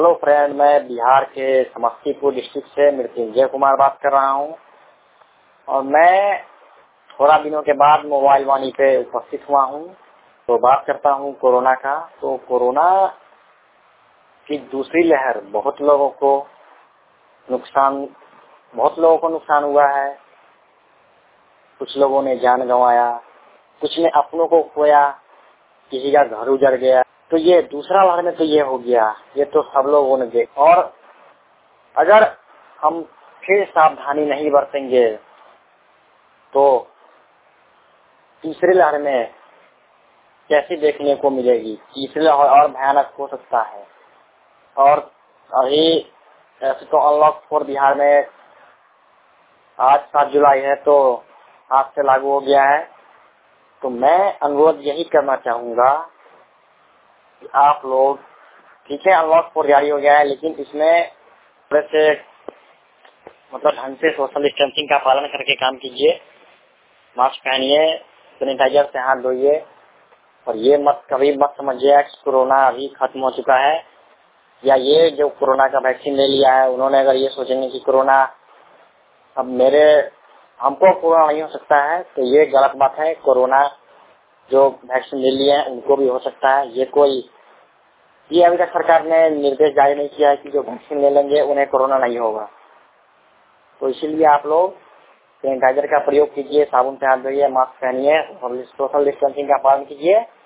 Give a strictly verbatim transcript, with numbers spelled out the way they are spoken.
Hello friend, मैं बिहार के Samastipur district से मृत्युंजय कुमार बात कर रहा हूं और मैं थोड़ा दिनों के बाद मोबाइल वाणी पे उपस्थित हुआ हूं। तो बात करता हूं कोरोना का। तो कोरोना की दूसरी लहर बहुत लोगों को नुकसान बहुत लोगों को नुकसान हुआ है। कुछ लोगों ने जान गंवाया, कुछ ने अपनों को खोया, किसी का घर उजड़ गया। तो ये दूसरा लहर में तो ये हो गया, ये तो सब लोगों ने देखा। और अगर हम फिर सावधानी नहीं बरतेंगे तो तीसरी लहर में कैसी देखने को मिलेगी। तीसरी लहर और भयानक हो सकता है। और अभी ऐसे तो अनलॉक फोर बिहार में आज सात जुलाई है, तो आज से लागू हो गया है। तो मैं अनुरोध यही करना चाहूंगा कि आप लोग, ठीक है अनलॉक फोर जारी हो गया है, लेकिन इसमें थोड़े से मतलब ढंग से सोशल डिस्टेंसिंग का पालन करके काम कीजिए। मास्क पहनिए, सैनिटाइजर से हाथ धोइए और ये मत कभी मत समझिए कि कोरोना अभी खत्म हो चुका है, या ये जो कोरोना का वैक्सीन ले लिया है उन्होंने अगर ये सोचेंगे कि कोरोना अब मेरे हमको कोरोना नहीं हो सकता है, तो ये गलत बात है। कोरोना जो वैक्सीन ले लिए हैं उनको भी हो सकता है। ये कोई ये अभी तक सरकार ने निर्देश जारी नहीं किया है कि जो वैक्सीन ले लेंगे उन्हें कोरोना नहीं होगा। तो इसीलिए आप लोग सैनिटाइजर का प्रयोग कीजिए, साबुन से हाथ धोइए, मास्क पहनिए और सोशल डिस्टेंसिंग का पालन कीजिए।